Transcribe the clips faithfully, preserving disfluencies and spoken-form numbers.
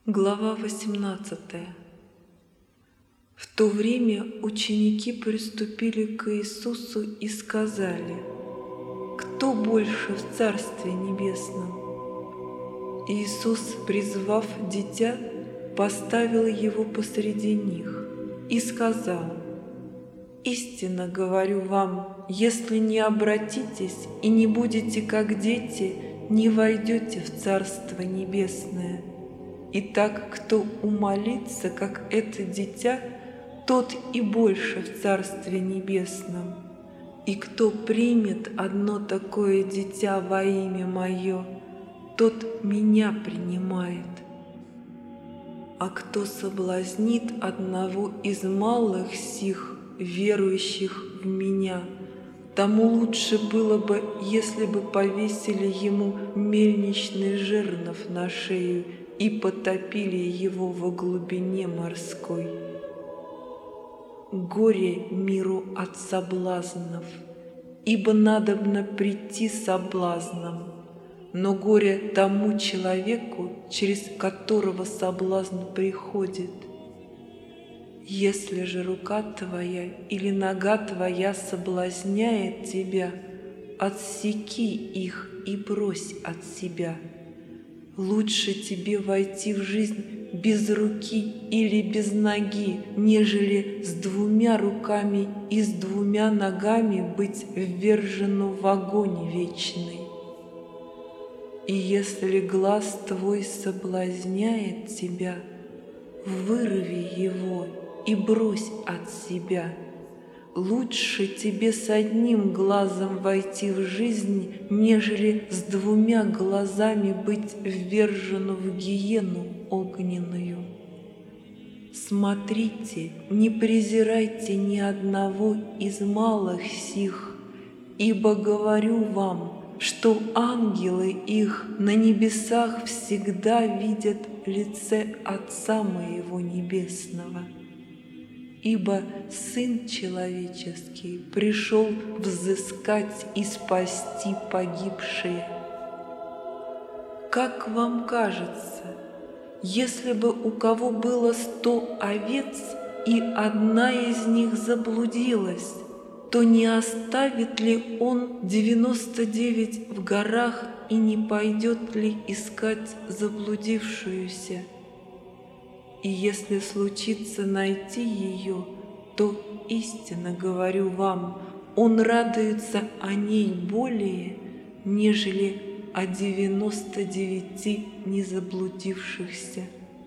Глава восемнадцатая. В то время ученики приступили к Иисусу и сказали: «Кто больше в Царстве Небесном?» Иисус, призвав дитя, поставил его посреди них и сказал: «Истинно говорю вам, если не обратитесь и не будете как дети, не войдете в Царство Небесное. Итак, кто умолится, как это дитя, тот и больше в Царстве Небесном. И кто примет одно такое дитя во имя Мое, тот Меня принимает. А кто соблазнит одного из малых сих, верующих в Меня, тому лучше было бы, если бы повесили ему мельничный жернов на шею и потопили его во глубине морской. Горе миру от соблазнов, ибо надобно прийти соблазном, но горе тому человеку, через которого соблазн приходит. Если же рука твоя или нога твоя соблазняет тебя, отсеки их и брось от себя. Лучше тебе войти в жизнь без руки или без ноги, нежели с двумя руками и с двумя ногами быть ввержену в огонь вечный. И если глаз твой соблазняет тебя, вырви его и брось от себя. Лучше тебе с одним глазом войти в жизнь, нежели с двумя глазами быть ввержену в гиену огненную. Смотрите, не презирайте ни одного из малых сих, ибо говорю вам, что ангелы их на небесах всегда видят лице Отца Моего Небесного. Ибо Сын Человеческий пришел взыскать и спасти погибшие. Как вам кажется, если бы у кого было сто овец, и одна из них заблудилась, то не оставит ли он девяносто девять в горах и не пойдет ли искать заблудившуюся? И если случится найти ее, то, истинно говорю вам, он радуется о ней более, нежели о девяноста девяти незаблудившихся.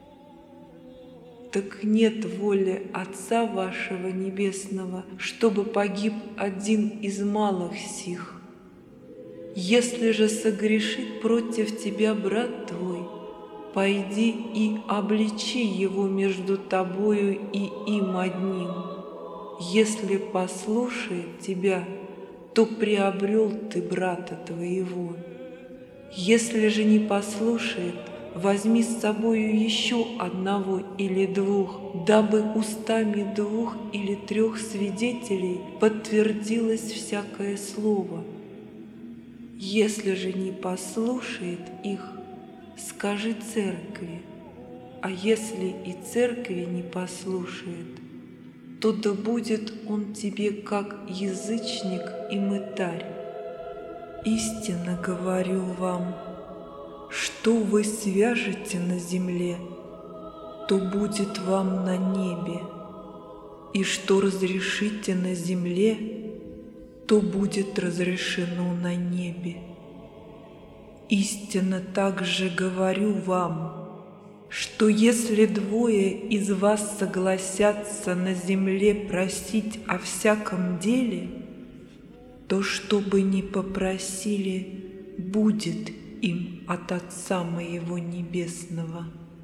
Так нет воли Отца вашего Небесного, чтобы погиб один из малых сих. Если же согрешит против тебя брат твой, пойди и обличи его между тобою и им одним. Если послушает тебя, то приобрел ты брата твоего. Если же не послушает, возьми с собою еще одного или двух, дабы устами двух или трех свидетелей подтвердилось всякое слово. Если же не послушает их, скажи церкви, а если и церкви не послушает, то да будет он тебе как язычник и мытарь. Истинно говорю вам, что вы свяжете на земле, то будет вам на небе, и что разрешите на земле, то будет разрешено на небе. Истинно также говорю вам, что если двое из вас согласятся на земле просить о всяком деле, то что бы ни попросили, будет им от Отца Моего Небесного.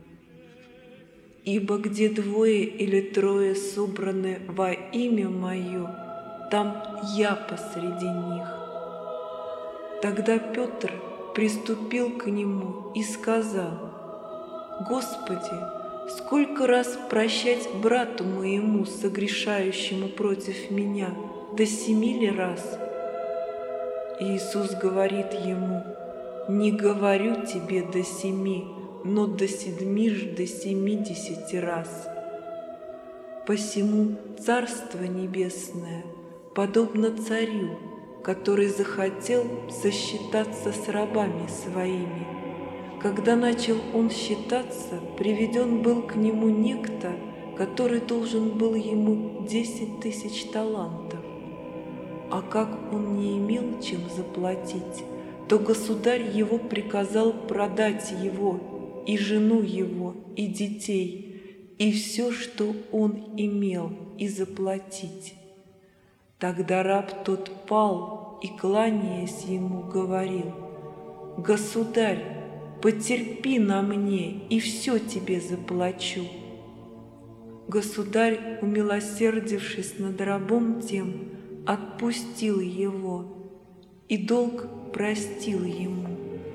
Ибо где двое или трое собраны во имя Мое, там Я посреди них. Тогда Петр приступил к Нему и сказал: «Господи, сколько раз прощать брату моему, согрешающему против меня, до семи ли раз?» Иисус говорит ему: «Не говорю тебе до семи, но до седьмижды семидесяти раз. Посему Царство Небесное подобно царю, который захотел сосчитаться с рабами своими. Когда начал он считаться, приведен был к нему некто, который должен был ему десять тысяч талантов. А как он не имел чем заплатить, то государь его приказал продать его, и жену его, и детей, и все, что он имел, и заплатить. Тогда раб тот пал и, кланяясь ему, говорил: «Государь, потерпи на мне, и все тебе заплачу». Государь, умилосердившись над рабом тем, отпустил его, и долг простил ему.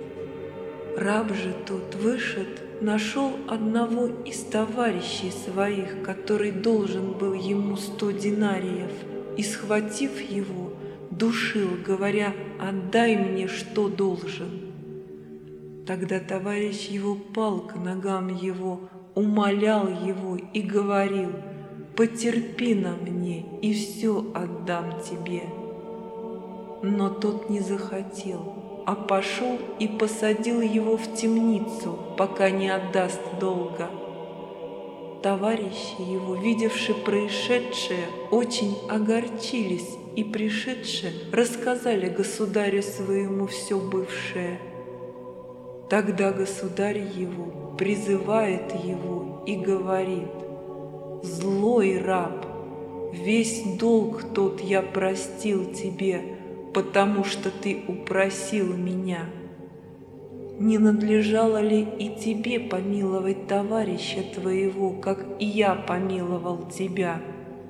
Раб же тот, вышед, нашел одного из товарищей своих, который должен был ему сто динариев, и, схватив его, душил, говоря: «Отдай мне, что должен». Тогда товарищ его пал к ногам его, умолял его и говорил: «Потерпи на мне, и все отдам тебе». Но тот не захотел, а пошел и посадил его в темницу, пока не отдаст долга. Товарищи его, видевши происшедшее, очень огорчились и, пришедшие, рассказали государю своему все бывшее. Тогда государь его призывает его и говорит: «Злой раб, весь долг тот я простил тебе, потому что ты упросил меня. Не надлежало ли и тебе помиловать товарища твоего, как и я помиловал тебя?»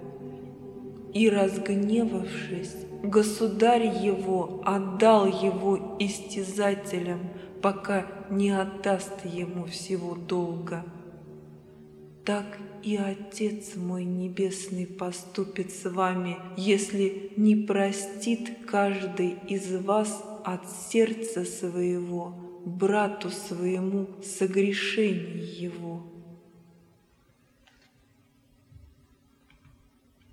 И, разгневавшись, государь его отдал его истязателям, пока не отдаст ему всего долга. Так и Отец мой Небесный поступит с вами, если не простит каждый из вас от сердца своего брату своему согрешений его.